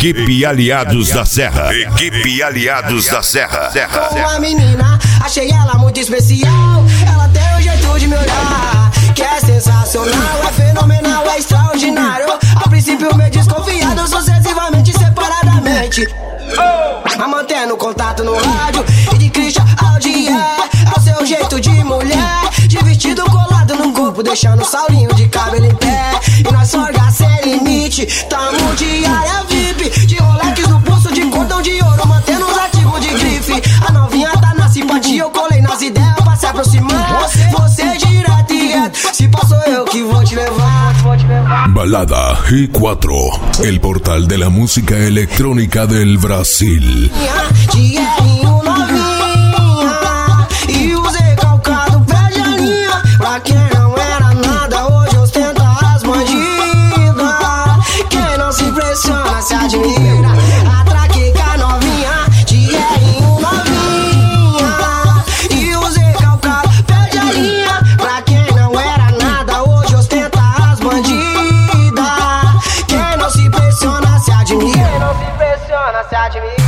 Equipe Aliados da Serra. Equipe Aliados da Serra. Uma menina, achei ela muito especial. Ela tem um jeito de me olhar que é sensacional, é fenomenal, é extraordinário. A princípio meio desconfiado, sucessivamente, separadamente, mas mantendo contato no rádio. E de Christian Audi é o seu jeito de mulher, de vestido colado no corpo, deixando o saurinho de cabelo em pé. E nós sorga sem limite, tamo de área VIP, de Rolex no pulso, de cordão de ouro, mantendo os ativos de grife. A novinha tá na simpatia, eu colei nas ideias pra se aproximar. Você direto e reto, se passou eu que vou te levar. Balada G4, el portal de la música electrónica del Brasil. Dinheirinho novinha e o Zé calcado pede a linha. Pra quem não era nada, hoje ostenta as bandidas. Quem não se impressiona se admira. Atraquei com a novinha, dinheirinho novinha e o Zé calcado pede a linha. Pra quem não era nada, hoje ostenta as bandidas. Quem não se impressiona se admira. Quem não se impressiona se admira.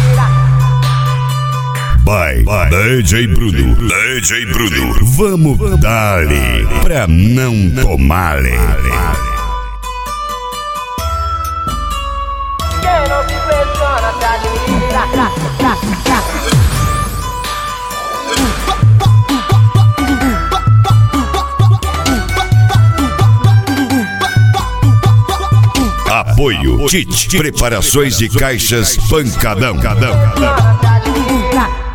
Vai, DJ Bruno, vamos dar-lhe pra não tomar-lhe. Quem não se impressiona se admira. Apoio Kit Preparações de Caixas Pancadão. Se admira.